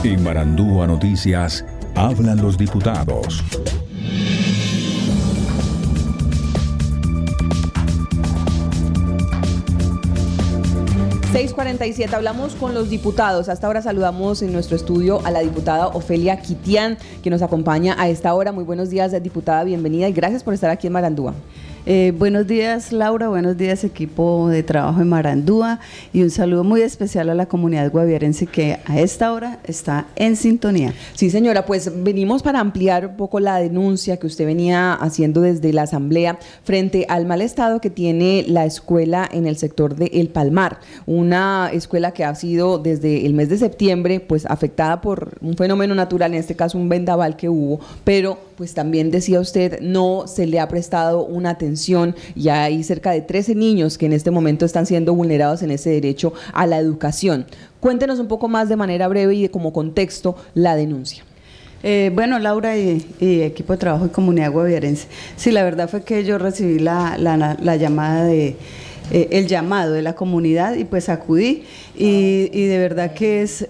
En Marandúa Noticias, hablan los diputados. (6:47) hablamos con los diputados. Hasta ahora saludamos en nuestro estudio a la diputada Ofelia Quitián, que nos acompaña a esta hora. Muy buenos días, diputada, bienvenida y gracias por estar aquí en Marandúa. Buenos días, Laura, buenos días, equipo de trabajo en Marandúa, y un saludo muy especial a la comunidad guaviarense que a esta hora está en sintonía. Sí, señora, pues venimos para ampliar un poco la denuncia que usted venía haciendo desde la Asamblea frente al mal estado que tiene la escuela en el sector de El Palmar, una escuela que ha sido desde el mes de septiembre pues afectada por un fenómeno natural, en este caso un vendaval que hubo, pero pues también decía usted, no se le ha prestado una atención y hay cerca de 13 niños que en este momento están siendo vulnerados en ese derecho a la educación. Cuéntenos un poco más de manera breve y de como contexto la denuncia. Bueno, Laura y equipo de trabajo y comunidad guaviarense, sí, la verdad fue que yo recibí la llamada el llamado de la comunidad y pues acudí y de verdad que es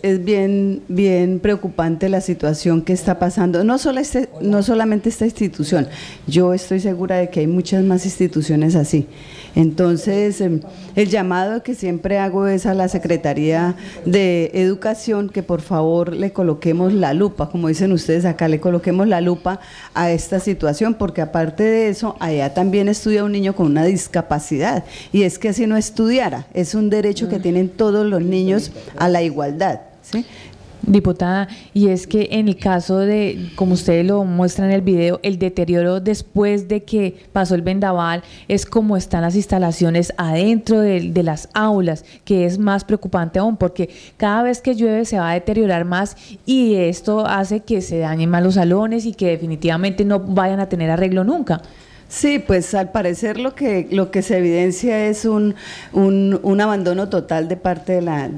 bien preocupante la situación que está pasando, no solamente esta institución, yo estoy segura de que hay muchas más instituciones así. Entonces, el llamado que siempre hago es a la Secretaría de Educación que por favor le coloquemos la lupa, como dicen ustedes acá, le coloquemos la lupa a esta situación, porque aparte de eso, allá también estudia un niño con una discapacidad, y es que si no estudiara, es un derecho que tienen todos los niños a la igualdad, ¿sí? Diputada, y es que en el caso de, como ustedes lo muestran en el video, el deterioro después de que pasó el vendaval es como están las instalaciones adentro de las aulas, que es más preocupante aún, porque cada vez que llueve se va a deteriorar más y esto hace que se dañen más los salones y que definitivamente no vayan a tener arreglo nunca. Sí, pues al parecer lo que se evidencia es un abandono total de parte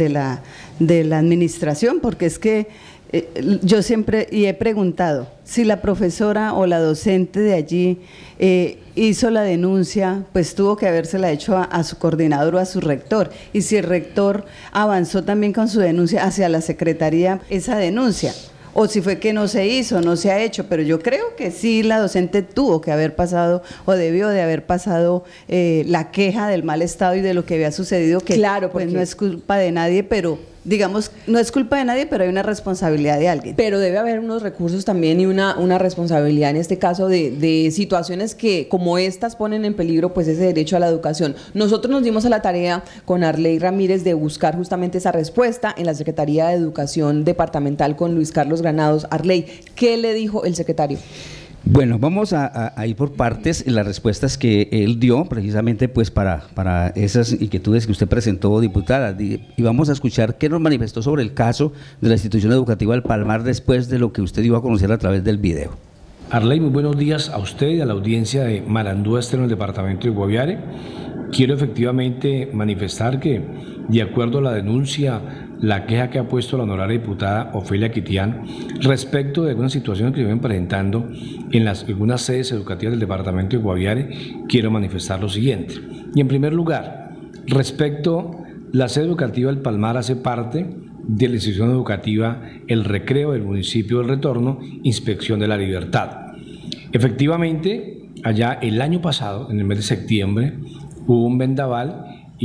de la administración, porque es que yo siempre he preguntado si la profesora o la docente de allí hizo la denuncia, pues tuvo que habérsela hecho a su coordinador o a su rector, y si el rector avanzó también con su denuncia hacia la secretaría esa denuncia, o si fue que no se hizo, no se ha hecho, pero yo creo que sí la docente tuvo que haber pasado o debió de haber pasado la queja del mal estado y de lo que había sucedido, que claro, pues no es culpa de nadie, pero digamos, no es culpa de nadie, pero hay una responsabilidad de alguien. Pero debe haber unos recursos también y una responsabilidad en este caso de situaciones que como estas ponen en peligro pues ese derecho a la educación. Nosotros nos dimos a la tarea con Arley Ramírez de buscar justamente esa respuesta en la Secretaría de Educación Departamental con Luis Carlos Granados. Arley, ¿qué le dijo el secretario? Bueno, vamos a ir por partes en las respuestas que él dio precisamente pues para esas inquietudes que usted presentó, diputada, y vamos a escuchar qué nos manifestó sobre el caso de la institución educativa del Palmar después de lo que usted dio a conocer a través del video. Arley, muy buenos días a usted y a la audiencia de Marandúa en el departamento de Guaviare. Quiero efectivamente manifestar que, de acuerdo a la denuncia, la queja que ha puesto la honorable diputada Ofelia Quitián respecto de algunas situaciones que se ven presentando en algunas sedes educativas del departamento de Guaviare, quiero manifestar lo siguiente. Y en primer lugar, respecto la sede educativa del Palmar hace parte de la institución educativa El Recreo del municipio del Retorno, Inspección de la Libertad. Efectivamente, allá el año pasado, en el mes de septiembre, hubo un vendaval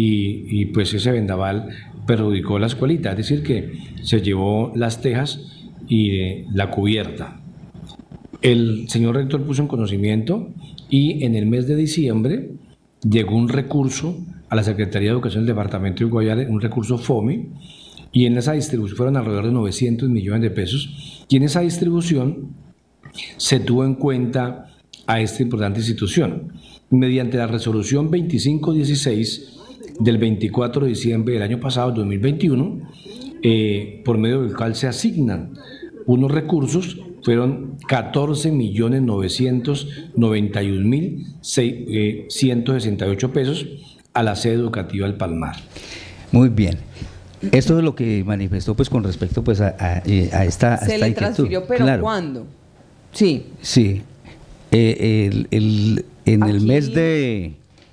y pues ese vendaval perjudicó la escuelita, es decir que se llevó las tejas y la cubierta. El señor rector puso en conocimiento y en el mes de diciembre llegó un recurso a la Secretaría de Educación del departamento de Guaviare, un recurso FOMI, y en esa distribución fueron alrededor de 900 millones de pesos, y en esa distribución se tuvo en cuenta a esta importante institución. Mediante la resolución 2516 del 24 de diciembre del año pasado, 2021, por medio del cual se asignan unos recursos, fueron 14.991.168 pesos a la sede educativa del Palmar. Muy bien. Esto es lo que manifestó pues con respecto pues a esta se le transfirió, pero claro. ¿Cuándo? Sí. Sí. En el mes de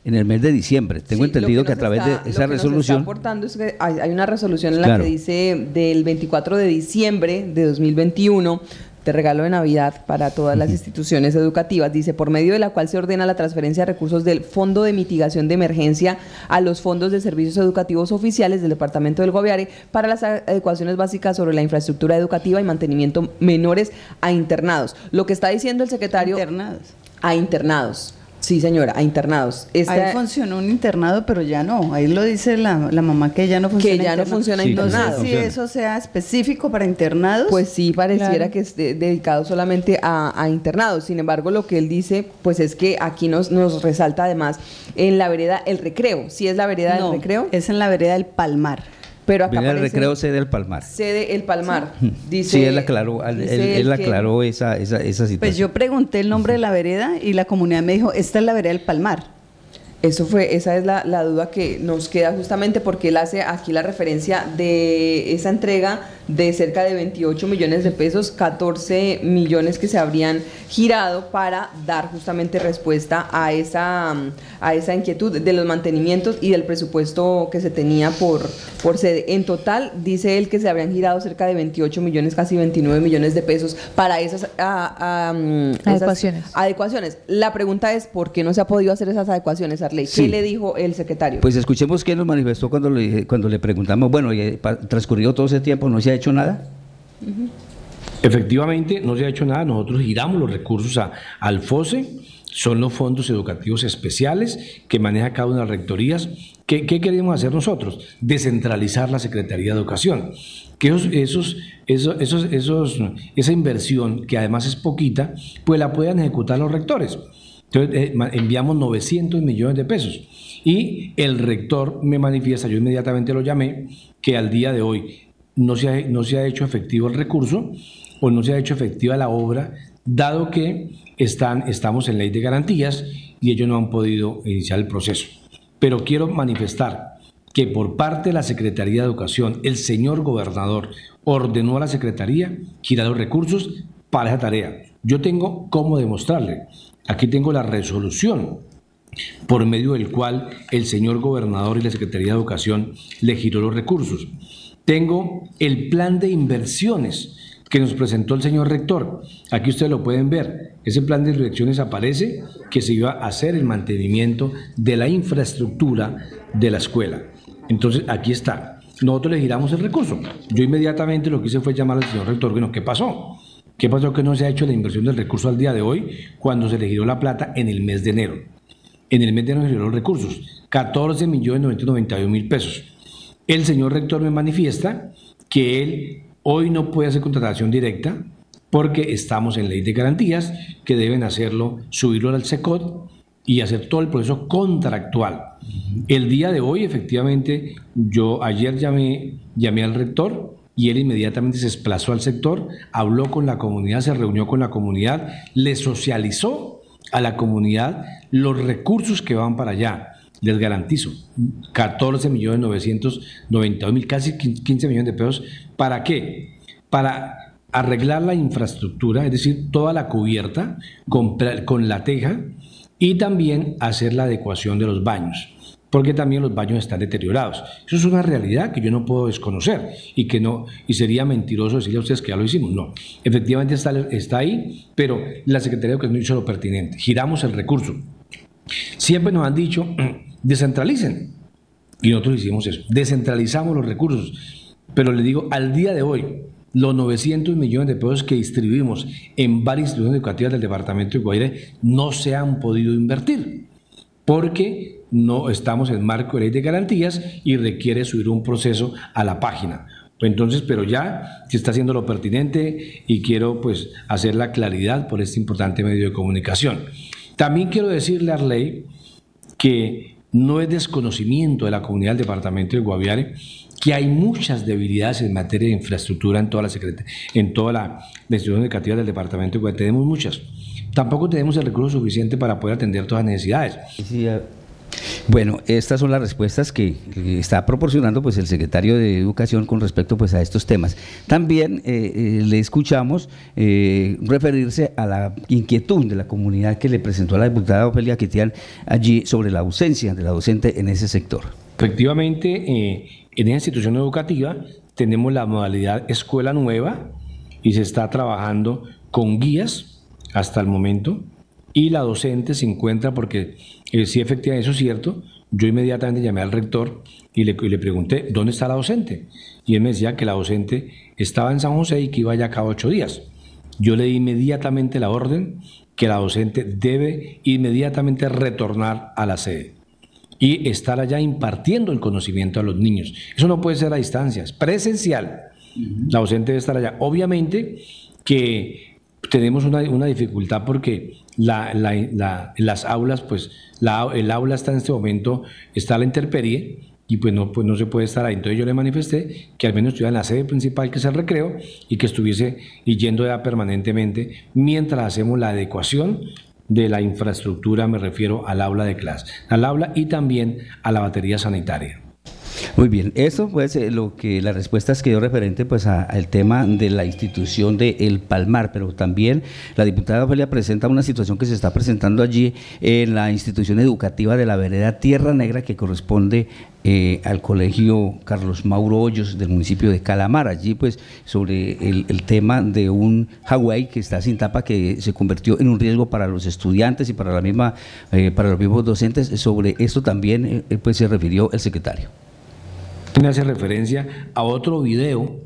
en el mes de diciembre. Tengo entendido que a través de esa resolución... Lo que nos está aportando es que hay una resolución en la Claro. que dice del 24 de diciembre de 2021, de regalo de Navidad para todas las instituciones educativas, dice, por medio de la cual se ordena la transferencia de recursos del Fondo de Mitigación de Emergencia a los fondos de servicios educativos oficiales del Departamento del Guaviare para las adecuaciones básicas sobre la infraestructura educativa y mantenimiento menores a internados. Lo que está diciendo el secretario... Internados. A internados. Sí, señora, a internados. Ahí funcionó un internado, pero ya no. Ahí lo dice la mamá que ya no funciona. Que ya no funciona Sí, internado. No sé si funciona. eso sea específico para internados. Pues sí, pareciera Claro. que esté dedicado solamente a internados. Sin embargo, lo que él dice, pues es que aquí nos resalta además en la vereda El Recreo. ¿Sí es la vereda no, del Recreo? es en la vereda del Palmar. Pero acá Viene el aparece recreo sede del Palmar. sede El Palmar. Dice, Sí, él aclaró, dice él que- aclaró esa situación. Pues yo pregunté el nombre de la vereda y la comunidad me dijo, esta es la vereda del Palmar. esa es la duda que nos queda justamente porque él hace aquí la referencia de esa entrega de cerca de 28 millones de pesos, 14 millones que se habrían girado para dar justamente respuesta a esa inquietud de los mantenimientos y del presupuesto que se tenía por sede. En total, dice él que se habrían girado cerca de 28 millones, casi 29 millones de pesos para esas Adecuaciones. adecuaciones. La pregunta es, ¿por qué no se ha podido hacer esas adecuaciones, Arley? ¿Qué Sí. le dijo el secretario? Pues escuchemos qué nos manifestó cuando le preguntamos, bueno, transcurrido todo ese tiempo, ¿no se ha hecho nada? Efectivamente, no se ha hecho nada. Nosotros giramos los recursos al FOSE, son los fondos educativos especiales que maneja cada una de las rectorías. ¿Qué queremos hacer nosotros? Descentralizar la Secretaría de Educación. Que esa inversión, que además es poquita, pues la puedan ejecutar los rectores. Entonces enviamos 900 millones de pesos. Y el rector me manifiesta, yo inmediatamente lo llamé, que al día de hoy no se ha hecho efectivo el recurso o no se ha hecho efectiva la obra, dado que estamos en ley de garantías y ellos no han podido iniciar el proceso. Pero quiero manifestar que por parte de la Secretaría de Educación, el señor gobernador ordenó a la Secretaría girar los recursos para esa tarea. Yo tengo cómo demostrarle. Aquí tengo la resolución por medio del cual el señor gobernador y la Secretaría de Educación le giró los recursos. Tengo el plan de inversiones que nos presentó el señor rector. Aquí ustedes lo pueden ver. Ese plan de inversiones aparece que se iba a hacer el mantenimiento de la infraestructura de la escuela. Entonces, aquí está. Nosotros le giramos el recurso. Yo inmediatamente lo que hice fue llamar al señor rector. Bueno, ¿qué pasó? ¿Qué pasó que no se ha hecho la inversión del recurso al día de hoy cuando se le giró la plata en el mes de enero? En el mes de enero se giró los recursos. 14.991.000 pesos. El señor rector me manifiesta que él hoy no puede hacer contratación directa porque estamos en ley de garantías, que deben hacerlo, subirlo al SECOT y hacer todo el proceso contractual. El día de hoy, efectivamente, yo ayer llamé al rector y él inmediatamente se desplazó al sector, habló con la comunidad, se reunió con la comunidad, le socializó a la comunidad los recursos que van para allá. Les garantizo, 14.991.000, casi 15 millones de pesos. ¿Para qué? Para arreglar la infraestructura, es decir, toda la cubierta con la teja y también hacer la adecuación de los baños, porque también los baños están deteriorados. Eso es una realidad que yo no puedo desconocer y sería mentiroso decirle a ustedes que ya lo hicimos. No, efectivamente está ahí, pero la Secretaría de Educación hizo lo pertinente. Giramos el recurso. Siempre nos han dicho, descentralicen. Y nosotros hicimos eso. Descentralizamos los recursos. Pero les digo, al día de hoy, los 900 millones de pesos que distribuimos en varias instituciones educativas del departamento de Guaviare no se han podido invertir, porque no estamos en marco de ley de garantías y requiere subir un proceso a la página. Entonces, pero ya se está haciendo lo pertinente y quiero pues hacer la claridad por este importante medio de comunicación. También quiero decirle a Arley que no es desconocimiento de la comunidad del departamento de Guaviare que hay muchas debilidades en materia de infraestructura en toda la institución educativa del departamento de Guaviare. Tenemos muchas. Tampoco tenemos el recurso suficiente para poder atender todas las necesidades. Bueno, estas son las respuestas que está proporcionando pues el secretario de Educación con respecto pues a estos temas. También le escuchamos referirse a la inquietud de la comunidad que le presentó a la diputada Ofelia Quitián allí sobre la ausencia de la docente en ese sector. Efectivamente, en esa institución educativa tenemos la modalidad escuela nueva y se está trabajando con guías hasta el momento, y la docente se encuentra porque sí, efectivamente, eso es cierto. Yo inmediatamente llamé al rector y le pregunté, ¿dónde está la docente? Y él me decía que la docente estaba en San José y que iba ya cada 8 días. Yo le di inmediatamente la orden que la docente debe inmediatamente retornar a la sede y estar allá impartiendo el conocimiento a los niños. Eso no puede ser a distancia, es presencial. La docente debe estar allá. Obviamente que tenemos una dificultad porque las aulas, pues el aula está en este momento, está a la intemperie y pues no se puede estar ahí. Entonces yo le manifesté que al menos estuviera en la sede principal, que es el recreo, y que estuviese yendo ya permanentemente mientras hacemos la adecuación de la infraestructura, me refiero al aula de clase, al aula y también a la batería sanitaria. Muy bien, eso pues las respuestas que dio referente pues al tema de la institución de El Palmar, pero también la diputada Ofelia presenta una situación que se está presentando allí en la institución educativa de la vereda Tierra Negra, que corresponde al colegio Carlos Mauro Hoyos del municipio de Calamar. Allí pues sobre el tema de un Hawái que está sin tapa, que se convirtió en un riesgo para los estudiantes y para los mismos docentes. Sobre esto también pues se refirió el secretario. Hace referencia a otro video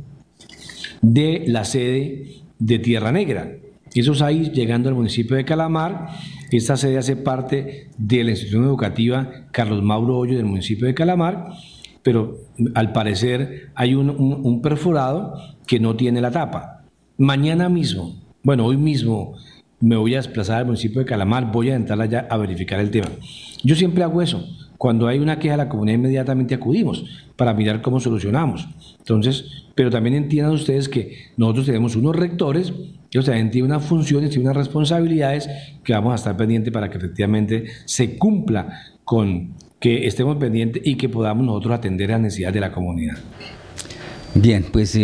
de la sede de Tierra Negra. Eso es ahí llegando al municipio de Calamar. Esta sede hace parte de la institución educativa Carlos Mauro Hoyos del municipio de Calamar, pero al parecer hay un perforado que no tiene la tapa. Mañana mismo, hoy mismo me voy a desplazar al municipio de Calamar, voy a entrar allá a verificar el tema. Yo siempre hago eso. Cuando hay una queja de la comunidad, inmediatamente acudimos para mirar cómo solucionamos. Entonces, pero también entiendan ustedes que nosotros tenemos unos rectores, ellos también tienen unas funciones, tienen unas responsabilidades que vamos a estar pendientes para que efectivamente se cumpla con que estemos pendientes y que podamos nosotros atender las necesidades de la comunidad. Bien, pues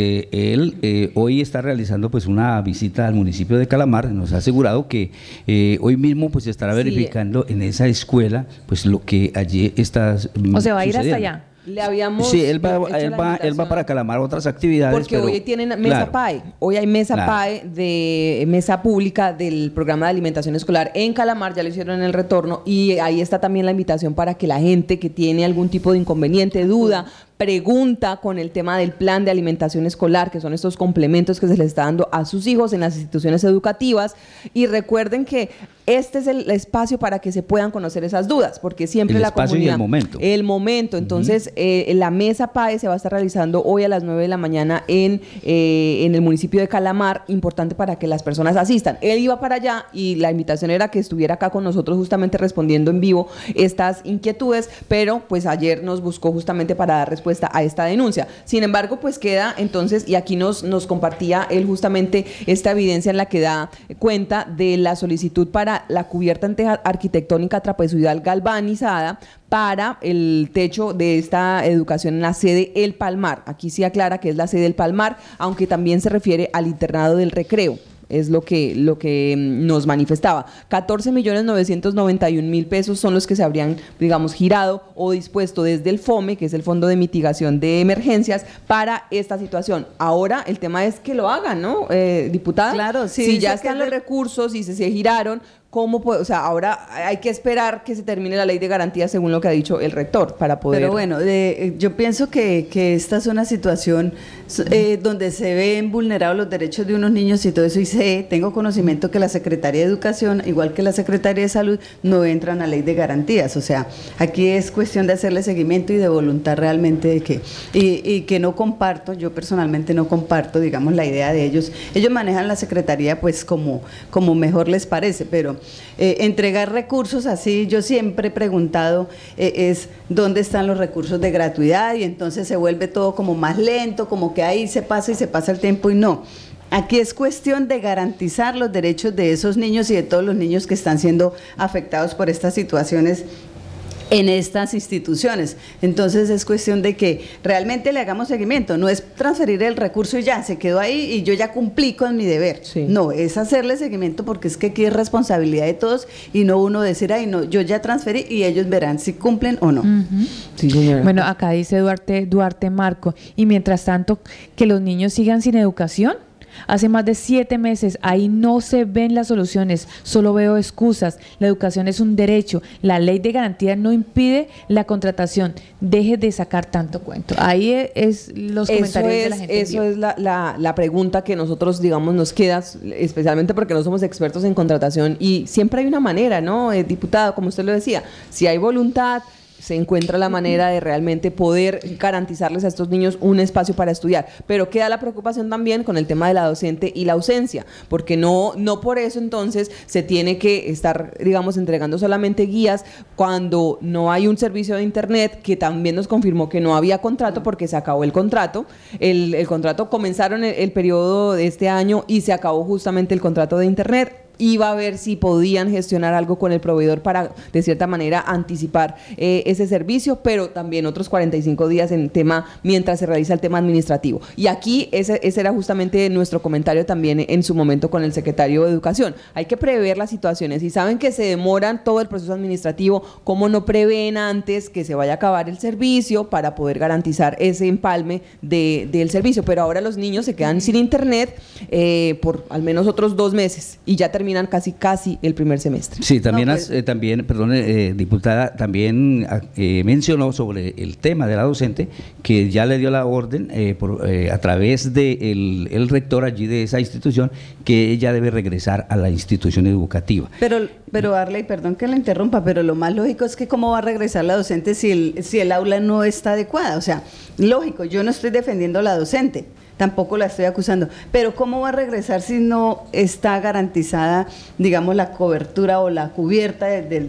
él hoy está realizando pues una visita al municipio de Calamar. Nos ha asegurado que hoy mismo pues estará verificando en esa escuela pues lo que allí está o sea, va a ir hasta allá. Le habíamos sí, él va para Calamar a otras actividades. Porque hoy tienen mesa PAE. Hoy hay mesa PAE de mesa pública del programa de alimentación escolar en Calamar, ya lo hicieron en el retorno, y ahí está también la invitación para que la gente que tiene algún tipo de inconveniente, duda, pregunta con el tema del plan de alimentación escolar, que son estos complementos que se les está dando a sus hijos en las instituciones educativas. Y recuerden que este es el espacio para que se puedan conocer esas dudas, porque siempre la comunidad... Y el momento. El momento. Entonces, la mesa PAE se va a estar realizando hoy a las 9 de la mañana en el municipio de Calamar, importante para que las personas asistan. Él iba para allá y la invitación era que estuviera acá con nosotros justamente respondiendo en vivo estas inquietudes, pero pues ayer nos buscó justamente para dar respuesta a esta denuncia. Sin embargo, pues queda entonces, y aquí nos compartía él justamente esta evidencia en la que da cuenta de la solicitud para la cubierta arquitectónica trapezoidal galvanizada para el techo de esta educación en la sede El Palmar. Aquí sí aclara que es la sede El Palmar, aunque también se refiere al internado del Recreo. Es lo que nos manifestaba. 14.991.000 pesos son los que se habrían, digamos, girado o dispuesto desde el FOME, que es el Fondo de Mitigación de Emergencias, para esta situación. Ahora el tema es que lo hagan, ¿no, diputada? Claro, sí. Si ya están los recursos y se giraron, ¿cómo puede? O sea, ahora hay que esperar que se termine la ley de garantía según lo que ha dicho el rector para poder... Pero bueno, yo pienso que esta es una situación donde se ven vulnerados los derechos de unos niños y todo eso, y tengo conocimiento que la Secretaría de Educación, igual que la Secretaría de Salud, no entran a ley de garantías. O sea, aquí es cuestión de hacerle seguimiento y de voluntad realmente de que... Y que no comparto, yo personalmente no comparto, digamos, la idea de ellos. Ellos manejan la Secretaría pues como mejor les parece, pero entregar recursos así, yo siempre he preguntado es dónde están los recursos de gratuidad, y entonces se vuelve todo como más lento, como que ahí se pasa el tiempo, y no. Aquí es cuestión de garantizar los derechos de esos niños y de todos los niños que están siendo afectados por estas situaciones en estas instituciones. Entonces es cuestión de que realmente le hagamos seguimiento, no es transferir el recurso y ya, se quedó ahí y yo ya cumplí con mi deber. Sí. No, es hacerle seguimiento porque es que aquí es responsabilidad de todos y no uno decir, ay no, yo ya transferí y ellos verán si cumplen o no. Sí, señora. Bueno, acá dice Duarte Marco, y mientras tanto, que los niños sigan sin educación. Hace más de 7 meses, ahí no se ven las soluciones, solo veo excusas. La educación es un derecho, la ley de garantía no impide la contratación. Deje de sacar tanto cuento. Ahí es los comentarios de la gente. Eso es la pregunta que nosotros, digamos, nos queda, especialmente porque no somos expertos en contratación y siempre hay una manera, ¿no, diputada? Como usted lo decía, si hay voluntad, se encuentra la manera de realmente poder garantizarles a estos niños un espacio para estudiar, pero queda la preocupación también con el tema de la docente y la ausencia, porque no por eso entonces se tiene que estar, digamos, entregando solamente guías cuando no hay un servicio de internet, que también nos confirmó que no había contrato porque se acabó el contrato. El contrato comenzaron el periodo de este año y se acabó justamente el contrato de internet. Iba a ver si podían gestionar algo con el proveedor para, de cierta manera, anticipar ese servicio, pero también otros 45 días en tema, mientras se realiza el tema administrativo. Y aquí ese era justamente nuestro comentario también en su momento con el secretario de Educación. Hay que prever las situaciones. Si saben que se demoran todo el proceso administrativo, ¿cómo no prevén antes que se vaya a acabar el servicio para poder garantizar ese empalme del servicio? Pero ahora los niños se quedan sin internet por al menos otros 2 meses y ya terminan casi el primer semestre. Sí, también, diputada, también mencionó sobre el tema de la docente, que ya le dio la orden a través de el rector allí de esa institución, que ella debe regresar a la institución educativa. Pero Arley, perdón que la interrumpa, pero lo más lógico es que cómo va a regresar la docente si el aula no está adecuada. O sea, lógico, yo no estoy defendiendo a la docente, tampoco la estoy acusando, pero ¿cómo va a regresar si no está garantizada, digamos, la cobertura o la cubierta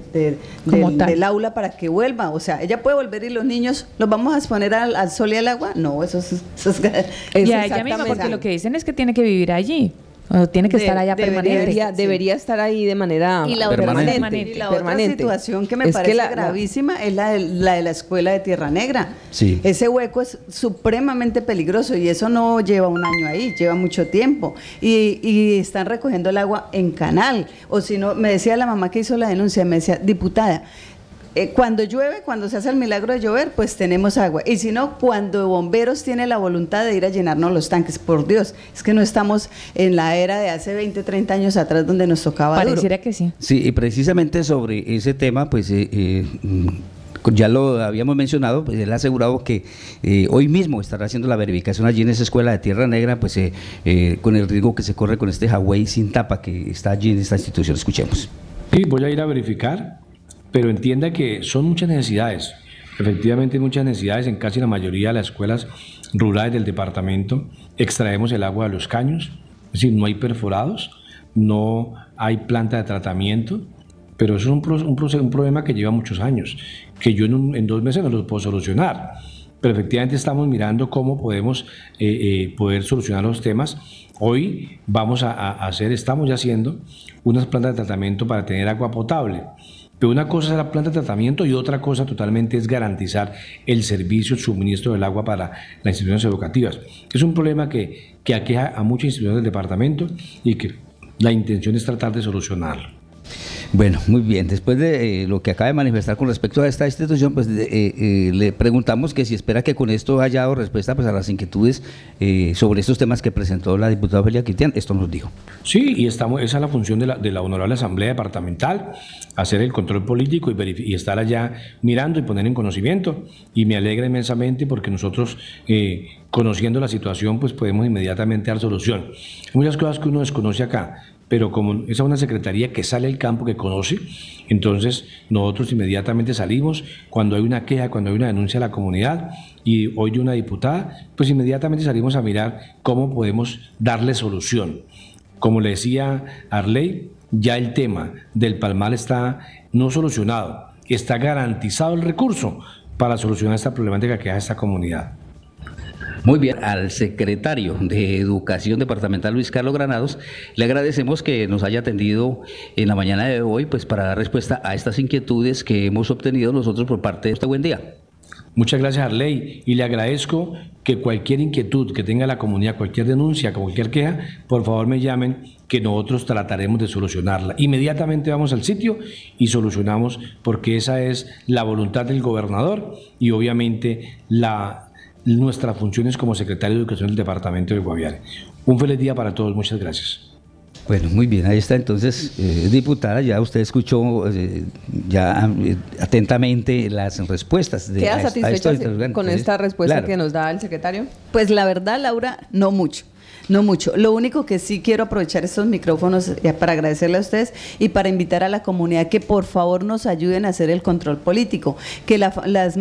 del aula para que vuelva? O sea, ella puede volver y los niños los vamos a exponer al sol y al agua. No, eso es y a ella misma, porque lo que dicen es que tiene que vivir allí. O tiene que estar allá permanente. Debería estar ahí de manera permanente. Y la otra situación que me parece gravísima es la de la escuela de Tierra Negra. Sí. Ese hueco es supremamente peligroso y eso no lleva un año ahí, lleva mucho tiempo. Y están recogiendo el agua en canal. O si no, me decía la mamá que hizo la denuncia, me decía, diputada, cuando llueve, cuando se hace el milagro de llover, pues tenemos agua. Y si no, cuando bomberos tiene la voluntad de ir a llenarnos los tanques, por Dios, es que no estamos en la era de hace 20, 30 años atrás donde nos tocaba Pareciera duro. Que sí. Sí, y precisamente sobre ese tema, pues ya lo habíamos mencionado, pues él ha asegurado que hoy mismo estará haciendo la verificación allí en esa escuela de Tierra Negra, pues con el riesgo que se corre con este Huawei sin tapa que está allí en esta institución. Escuchemos. Sí, voy a ir a verificar, pero entienda que son muchas necesidades. Efectivamente hay muchas necesidades en casi la mayoría de las escuelas rurales del departamento. Extraemos el agua de los caños, es decir, no hay perforados, no hay planta de tratamiento, pero eso es un problema que lleva muchos años, que yo en 2 meses no lo puedo solucionar. Pero efectivamente estamos mirando cómo podemos poder solucionar los temas. Hoy estamos ya haciendo unas plantas de tratamiento para tener agua potable. Pero una cosa es la planta de tratamiento y otra cosa totalmente es garantizar el servicio, el suministro del agua para las instituciones educativas. Es un problema que aqueja a muchas instituciones del departamento y que la intención es tratar de solucionarlo. Bueno, muy bien. Después de lo que acaba de manifestar con respecto a esta institución, pues le preguntamos que si espera que con esto haya dado respuesta pues, a las inquietudes sobre estos temas que presentó la diputada Ofelia Cristian. Esto nos dijo. Sí, y esa es la función de la Honorable Asamblea Departamental, hacer el control político y estar allá mirando y poner en conocimiento. Y me alegra inmensamente porque nosotros, conociendo la situación, pues podemos inmediatamente dar solución. Hay muchas cosas que uno desconoce acá, pero como esa es una secretaría que sale al campo, que conoce, entonces nosotros inmediatamente salimos cuando hay una queja, cuando hay una denuncia a la comunidad y hoy de una diputada, pues inmediatamente salimos a mirar cómo podemos darle solución. Como le decía Arley, ya el tema del Palmar está no solucionado, está garantizado el recurso para solucionar esta problemática que hay a esta comunidad. Muy bien, al secretario de Educación Departamental, Luis Carlos Granados, le agradecemos que nos haya atendido en la mañana de hoy, pues para dar respuesta a estas inquietudes que hemos obtenido nosotros por parte de este Buen Día. Muchas gracias, Arley, y le agradezco que cualquier inquietud que tenga la comunidad, cualquier denuncia, cualquier queja, por favor me llamen, que nosotros trataremos de solucionarla. Inmediatamente vamos al sitio y solucionamos, porque esa es la voluntad del gobernador y obviamente nuestras funciones como secretario de Educación del Departamento de Guaviare. Un feliz día para todos, muchas gracias. Bueno, muy bien, ahí está entonces, diputada, ya usted escuchó atentamente las respuestas. ¿Queda satisfecha con esta respuesta que nos da el secretario? Pues la verdad, Laura, no mucho. No mucho. Lo único que sí quiero aprovechar estos micrófonos para agradecerle a ustedes y para invitar a la comunidad que por favor nos ayuden a hacer el control político, que las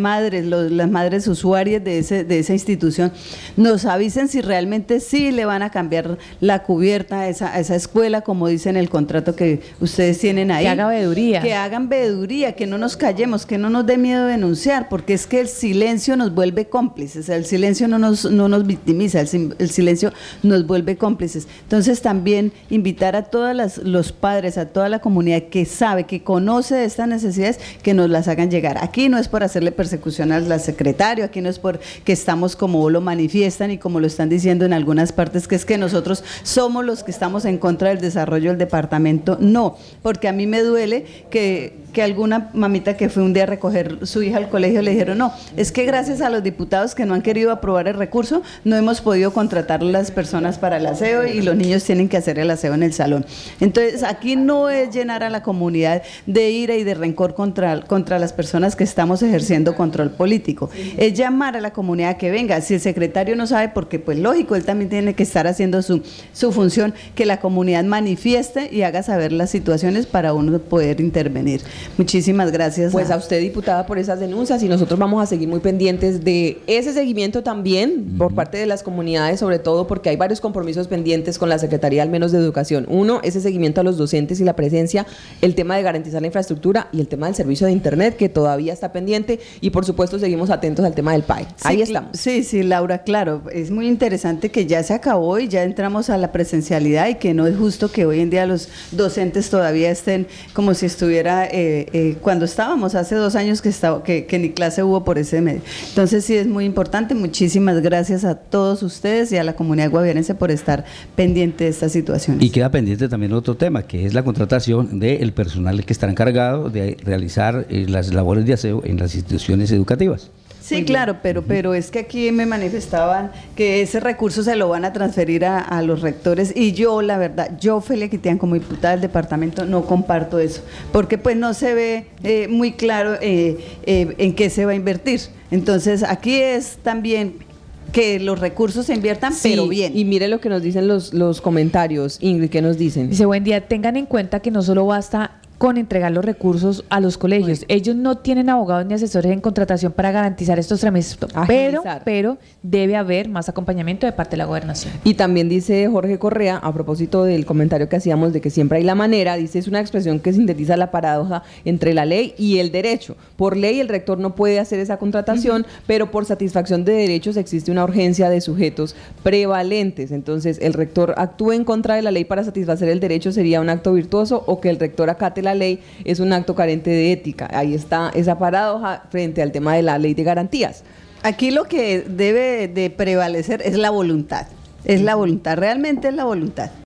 madres usuarias de esa institución nos avisen si realmente sí le van a cambiar la cubierta a esa escuela, como dice en el contrato que ustedes tienen ahí. Que haga veeduría. Que hagan veeduría, que no nos callemos, que no nos dé miedo denunciar, porque es que el silencio nos vuelve cómplices, el silencio no nos victimiza, el silencio nos vuelve cómplices. Entonces también invitar a todos los padres, a toda la comunidad que sabe, que conoce de estas necesidades, que nos las hagan llegar. Aquí no es por hacerle persecución al secretario, aquí no es por que estamos como lo manifiestan y como lo están diciendo en algunas partes, que es que nosotros somos los que estamos en contra del desarrollo del departamento. No, porque a mí me duele que alguna mamita que fue un día a recoger su hija al colegio le dijeron, no, es que gracias a los diputados que no han querido aprobar el recurso, no hemos podido contratar las personas para el aseo y los niños tienen que hacer el aseo en el salón. Entonces, aquí no es llenar a la comunidad de ira y de rencor contra las personas que estamos ejerciendo control político. Es llamar a la comunidad que venga. Si el secretario no sabe, porque pues lógico, él también tiene que estar haciendo su función, que la comunidad manifieste y haga saber las situaciones para uno poder intervenir. Muchísimas gracias. Pues a usted, diputada, por esas denuncias, y nosotros vamos a seguir muy pendientes de ese seguimiento también por parte de las comunidades, sobre todo porque hay varios compromisos pendientes con la Secretaría al menos de Educación. Uno, ese seguimiento a los docentes y la presencia, el tema de garantizar la infraestructura y el tema del servicio de Internet, que todavía está pendiente, y por supuesto seguimos atentos al tema del PAE. Sí, ahí estamos. Sí, Laura, claro, es muy interesante que ya se acabó y ya entramos a la presencialidad, y que no es justo que hoy en día los docentes todavía estén como si estuviera cuando estábamos hace 2 años que ni clase hubo por ese medio. Entonces sí es muy importante. Muchísimas gracias a todos ustedes y a la comunidad guaviarense por estar pendiente de esta situación. Y queda pendiente también otro tema, que es la contratación del personal que estará encargado de realizar las labores de aseo en las instituciones educativas. Sí, claro, pero es que aquí me manifestaban que ese recurso se lo van a transferir a los rectores, y yo, la verdad, Felia Quitián, como diputada del departamento, no comparto eso, porque pues no se ve muy claro en qué se va a invertir. Entonces, aquí es también que los recursos se inviertan, sí, pero bien. Y mire lo que nos dicen los comentarios. Ingrid, ¿qué nos dicen? Dice, buen día, tengan en cuenta que no solo basta con entregar los recursos a los colegios. Ellos no tienen abogados ni asesores en contratación para garantizar estos trámites, pero debe haber más acompañamiento de parte de la gobernación. Y también dice Jorge Correa, a propósito del comentario que hacíamos de que siempre hay la manera, dice, es una expresión que sintetiza la paradoja entre la ley y el derecho. Por ley el rector no puede hacer esa contratación, pero por satisfacción de derechos existe una urgencia de sujetos prevalentes. Entonces, el rector actúe en contra de la ley para satisfacer el derecho, sería un acto virtuoso, o que el rector acate la ley es un acto carente de ética. Ahí está esa paradoja frente al tema de la ley de garantías. Aquí lo que debe de prevalecer es la voluntad, realmente es la voluntad.